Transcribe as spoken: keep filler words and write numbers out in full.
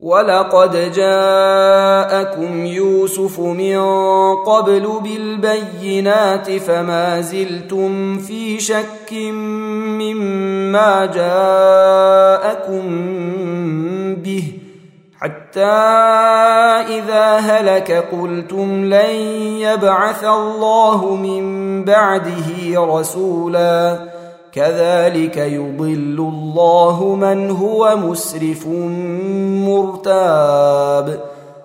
ولقد جاءكم يوسف من قبل بالبينات فما زلتم في شك مما جاءكم به حتى إذا هلك قلتم لن يبعث الله من بعده رسولا كذلك يضل الله من هو مسرف مرتاب.